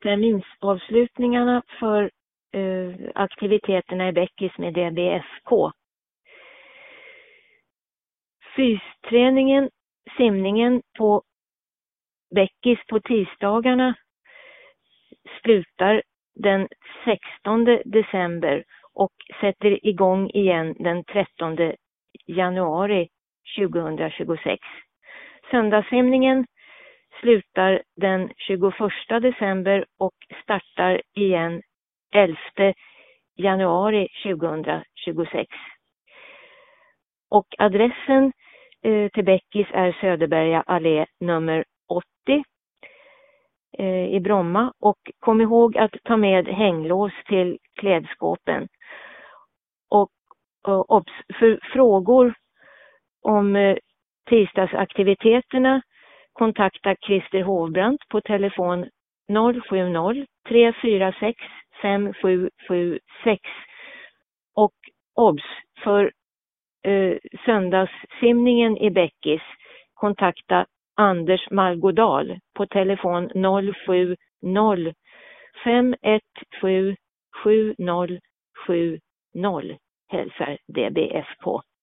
terminsavslutningarna för aktiviteterna i Bäckis med DBFK. Fysträningen, simningen på Bäckis på tisdagarna slutar den 16 december och sätter igång igen den 13 januari 2026. Söndagssimningen slutar den 21 december och startar igen 11 januari 2026. Och adressen till Bäckis är Söderberga allé nummer 80 i Bromma. Och kom ihåg att ta med hänglås till klädskåpen. Och för frågor om tisdagsaktiviteterna kontakta Christer Hovbrandt på telefon 070 346 5776. Och för söndagssimningen i Bäckis kontakta Anders Malgodal på telefon 070 517 7070. Hälsar DBFK.